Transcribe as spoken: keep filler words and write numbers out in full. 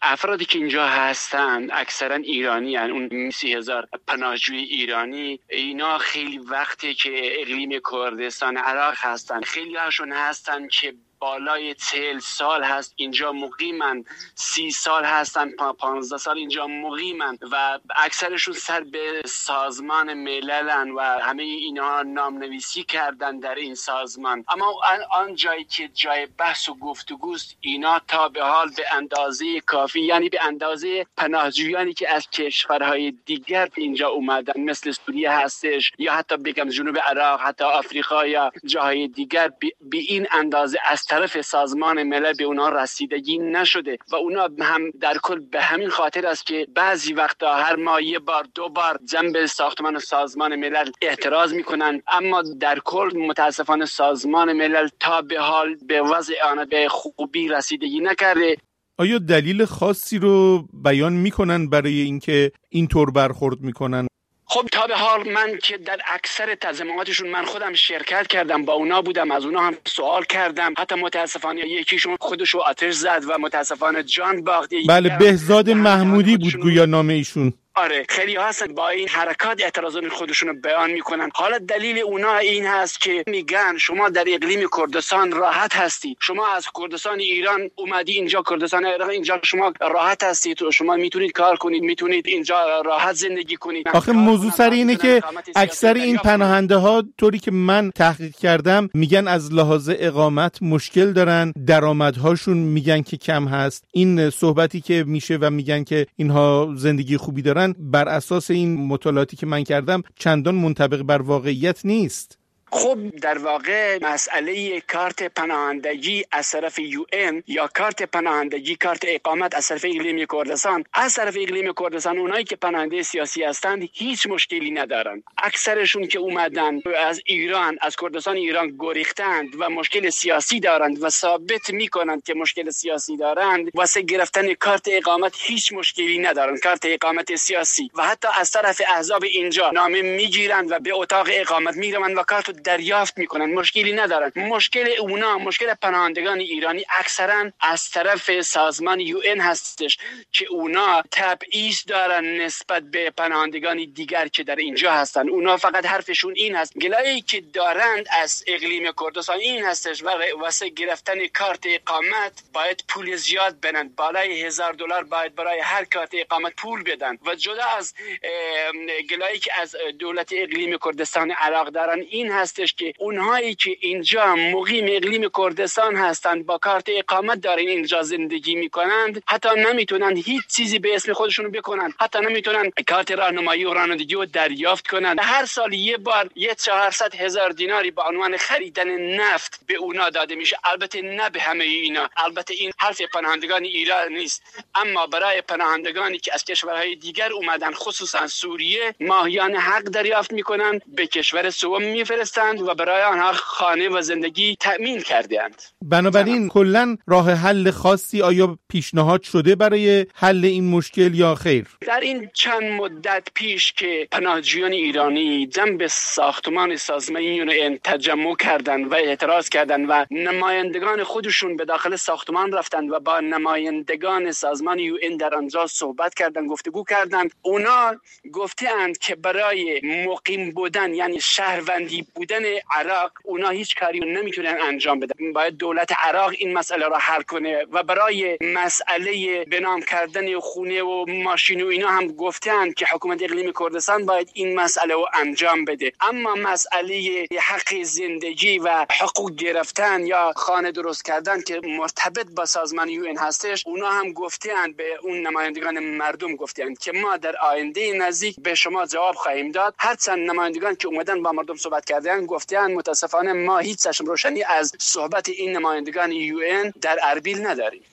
افرادی که اینجا هستن اکثرا ایرانی هستن. اون سی هزار پناهجوی ایرانی، اینا خیلی وقتی که اقلیم کردستان عراق هستن، خیلی هاشون هستن که بالای چهل سال هست اینجا مقیمن، سی سال هستن، پانزده سال اینجا مقیمن و اکثرشون سر به سازمان مللن و همه اینا نام نویسی کردن در این سازمان. اما آن جایی که جای بحث و گفتگوست، اینا تا به حال به اندازه کافی، یعنی به اندازه پناهجویانی که از کشورهای دیگر اینجا اومدن مثل سوریه هستش یا حتی بگم جنوب عراق، حتی آفریقا یا جاهای دیگر، به این اندازه از طرف سازمان ملل به اونا رسیدگی نشده و اونا هم در کل به همین خاطر است که بعضی وقتا هر ماه یه بار دو بار جنب ساختمان سازمان ملل اعتراض میکنن، اما در کل متاسفانه سازمان ملل تا به حال به وضع آن به خوبی رسیدگی نکرده. آیا دلیل خاصی رو بیان میکنن برای اینکه اینطور برخورد میکنن؟ خب تا به حال من که در اکثر تظاهراتشون من خودم شرکت کردم، با اونا بودم، از اونا هم سوال کردم، حتی متاسفانه یکیشون خودشو آتش زد و متاسفانه جان باخت. بله، بهزاد محمودی بود گویا نام ایشون. آره، خیلی هستن با این حرکات اعتراضات خودشون رو بیان میکنن. حالا دلیل اونا این هست که میگن شما در اقلیم کردستان راحت هستید، شما از کردستان ایران اومدی اینجا، کردستان عراق، اینجا شما راحت هستید و شما میتونید کار کنید، میتونید اینجا راحت زندگی کنید. آخه موضوع سر اینه که اکثر این پناهنده ها طوری که من تحقیق کردم میگن از لحاظ اقامت مشکل دارن، درآمدهاشون میگن که کم هست. این صحبتی که میشه و میگن که اینها زندگی خوبی دارن بر اساس این مطالعاتی که من کردم چندان منطبق بر واقعیت نیست. خب در واقع مسئله کارت پناهندگی از طرف یو ان یا کارت پناهندگی، کارت اقامت از طرف اقلیم کردستان، از طرف اقلیم کردستان اونایی که پناهنده سیاسی هستند هیچ مشکلی ندارن. اکثرشون که اومدن از ایران، از کردستان ایران گریختند و مشکل سیاسی دارند و ثابت میکنند که مشکل سیاسی دارند، واسه گرفتن کارت اقامت هیچ مشکلی ندارن، کارت اقامت سیاسی. و حتی از طرف احزاب اینجا نامه میگیرند و به اتاق اقامت میروند و کارت دریافت میکنن، مشکلی ندارن. مشکل اونا، مشکل پناهندگان ایرانی اکثرا از طرف سازمان یو ان هستش که اونا تبعیض دارن نسبت به پناهندگان دیگر که در اینجا هستن. اونا فقط حرفشون این هست، گلایی که دارند از اقلیم کردستان این هستش و واسه گرفتن کارت اقامت باید پول زیاد بدن، بالای هزار دلار باید برای هر کارت اقامت پول بدن. و جدا از گلایی که از دولت اقلیم کردستان عراق دارن این هست که اونهایی که اینجا مقیم اقلیم کردستان هستند با کارت اقامت دارین اینجا زندگی میکنند، حتی نمیتونن هیچ چیزی به اسم خودشون بکنن، حتی نمیتونن کارت راهنمایی و رانندگی رو دریافت کنن. هر سال یه بار یه چهارصد هزار دیناری به عنوان خریدن نفت به اونا داده میشه. البته نه به همه اینا، البته این حرف پناهندگان ایران نیست، اما برای پناهندگانی که از کشورهای دیگر اومدن، خصوصا سوریه، ماهیانه حق دریافت میکنن، به کشور سوم میفرستن و برای آنها خانه و زندگی تأمین کردند. بنابراین کلاً راه حل خاصی آیا پیشنهاد شده برای حل این مشکل یا خیر؟ در این چند مدت پیش که پناهجویان ایرانی جنب ساختمان سازمان یو ان تجمع کردند و اعتراض کردند و نمایندگان خودشون به داخل ساختمان رفتند و با نمایندگان سازمان یو ان در آنجا صحبت کردند، گفتگو کردند. اونا گفتند که برای مقیم بودن، یعنی شهروندی بودن عراق، اونا هیچ کاری نمیتونن انجام بدن، باید دولت عراق این مسئله را حل کنه. و برای مسئله بنام کردن خونه و ماشین و اینا هم گفتن که حکومت اقلیم کردستان باید این مسئله رو انجام بده. اما مسئله حق زندگی و حقوق گرفتن یا خانه درست کردن که مرتبط با سازمان یو ان هستش، اونا هم گفتن به اون نمایندگان مردم، گفتن که ما در آینده نزدیک به شما جواب خواهیم داد. هرچند نمایندگان که اومدن با مردم صحبت کردن گفتن متاسفانه ما هیچ چشم روشنی از صحبت این نمایندگان یو ان در اربیل نداریم.